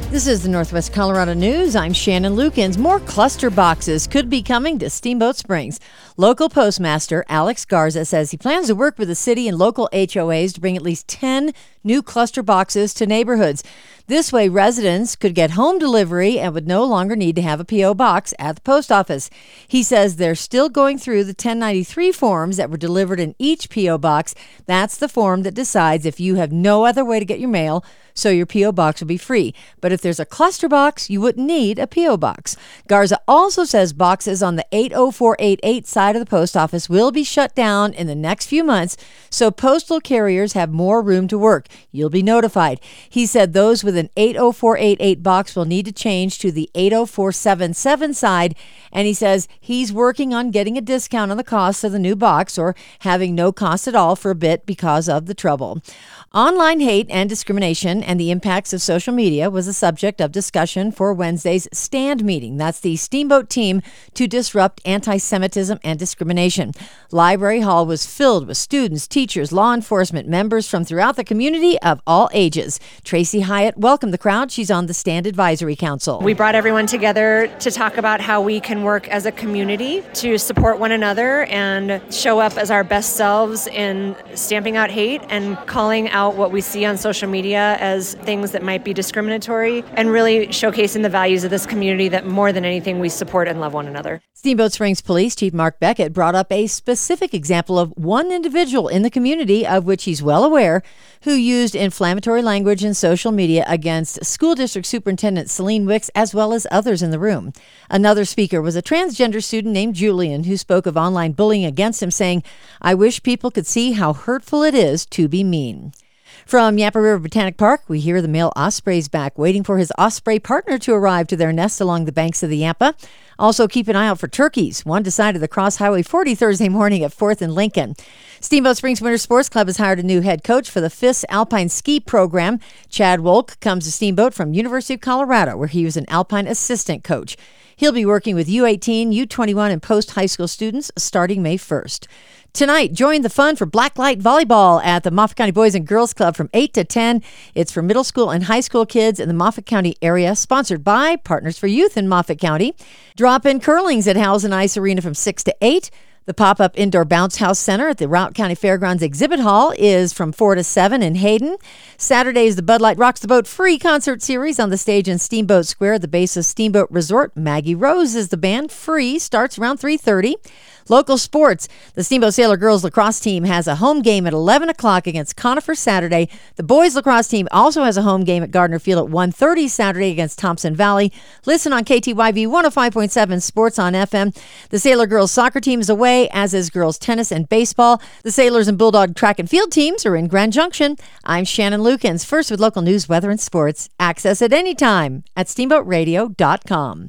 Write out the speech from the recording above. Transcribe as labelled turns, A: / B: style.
A: This is the Northwest Colorado News. I'm Shannon Lukens. More cluster boxes could be coming to Steamboat Springs. Local postmaster Alex Garza says he plans to work with the city and local HOAs to bring at least 10 new cluster boxes to neighborhoods. This way, residents could get home delivery and would no longer need to have a P.O. box at the post office. He says they're still going through the 1093 forms that were delivered in each P.O. box. That's the form that decides if you have no other way to get your mail, so your P.O. box will be free. But if there's a cluster box, you wouldn't need a P.O. box. Garza also says boxes on the 80488 side of the post office will be shut down in the next few months, so postal carriers have more room to work. You'll be notified. He said those with an 80488 box will need to change to the 80477 side, and he says he's working on getting a discount on the cost of the new box or having no cost at all for a bit because of the trouble. Online hate and discrimination and the impacts of social media was the subject of discussion for Wednesday's STAND meeting. That's the Steamboat team to disrupt anti-Semitism and discrimination. Library Hall was filled with students, teachers, law enforcement, members from throughout the community of all ages. Tracy Hyatt welcomed the crowd. She's on the STAND Advisory Council.
B: We brought everyone together to talk about how we can work as a community to support one another and show up as our best selves in stamping out hate and calling out what we see on social media as things that might be discriminatory and really showcasing the values of this community that more than anything we support and love one another.
A: Steamboat Springs Police Chief Mark Beckett brought up a specific example of one individual in the community of which he's well aware who used inflammatory language in social media against School District Superintendent Celine Wicks as well as others in the room. Another speaker was a transgender student named Julian who spoke of online bullying against him, saying, "I wish people could see how hurtful it is to be mean." From Yampa River Botanic Park, we hear the male osprey's back, waiting for his osprey partner to arrive to their nest along the banks of the Yampa. Also, keep an eye out for turkeys. One decided to cross Highway 40 Thursday morning at 4th and Lincoln. Steamboat Springs Winter Sports Club has hired a new head coach for the FIS Alpine Ski Program. Chad Wolk comes to Steamboat from University of Colorado, where he was an Alpine assistant coach. He'll be working with U18, U21, and post-high school students starting May 1st. Tonight, join the fun for Blacklight Volleyball at the Moffat County Boys and Girls Club from 8 to 10. It's for middle school and high school kids in the Moffat County area, sponsored by Partners for Youth in Moffat County. Drop-in curlings at Howells and Ice Arena from 6 to 8. The pop-up indoor bounce house center at the Routt County Fairgrounds Exhibit Hall is from 4 to 7 in Hayden. Saturday is the Bud Light Rocks the Boat free concert series on the stage in Steamboat Square at the base of Steamboat Resort. Maggie Rose is the band. Free starts around 3:30. Local sports. The Steamboat Sailor Girls lacrosse team has a home game at 11 o'clock against Conifer Saturday. The boys lacrosse team also has a home game at Gardner Field at 1:30 Saturday against Thompson Valley. Listen on KTYV 105.7 Sports on FM. The Sailor Girls soccer team is away, as is girls tennis and baseball. The Sailors and Bulldog track and field teams are in Grand Junction. I'm Shannon Lukens. First with local news, weather, and sports. Access at any time at steamboatradio.com.